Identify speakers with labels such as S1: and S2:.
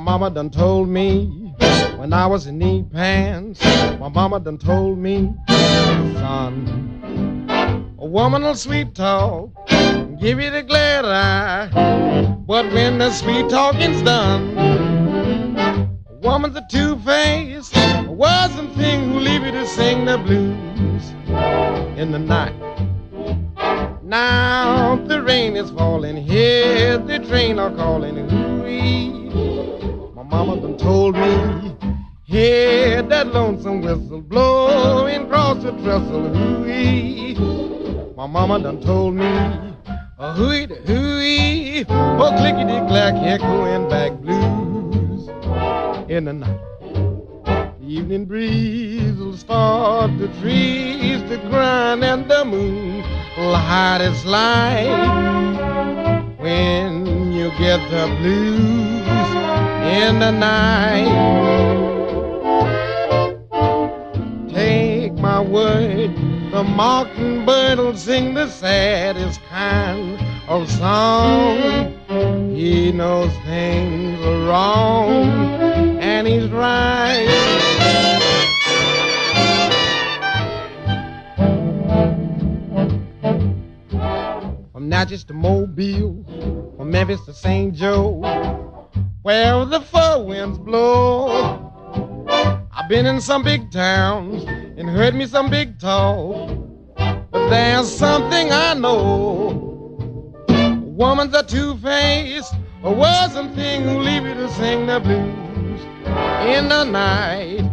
S1: mama done told me when I was in knee pants. My mama done told me, son, a woman will sweet talk, give you the glad eye, but when the sweet talking's done, a woman's a two-faced, a wasn't thing who leave you to sing the blues in the night. Now the rain is falling, hear the train are calling, hooey. My mama done told me, hear that lonesome whistle blowing across the trestle, hooey. My mama done told me, hooey da hooey, oh clickety-clack, echoing back blues in the night. The evening breeze will start the trees to grind, and the moon will hide its light when you get the blues in the night. Take my word, the mockingbird will sing the saddest kind of song. He knows things are wrong, and he's right. From Natchez to Mobile, from Memphis to St. Joe, where the four winds blow. I've been in some big towns and heard me some big talk, but there's something I know. A woman's a two-faced, a wasn't thing who leave you to sing the blues in the night.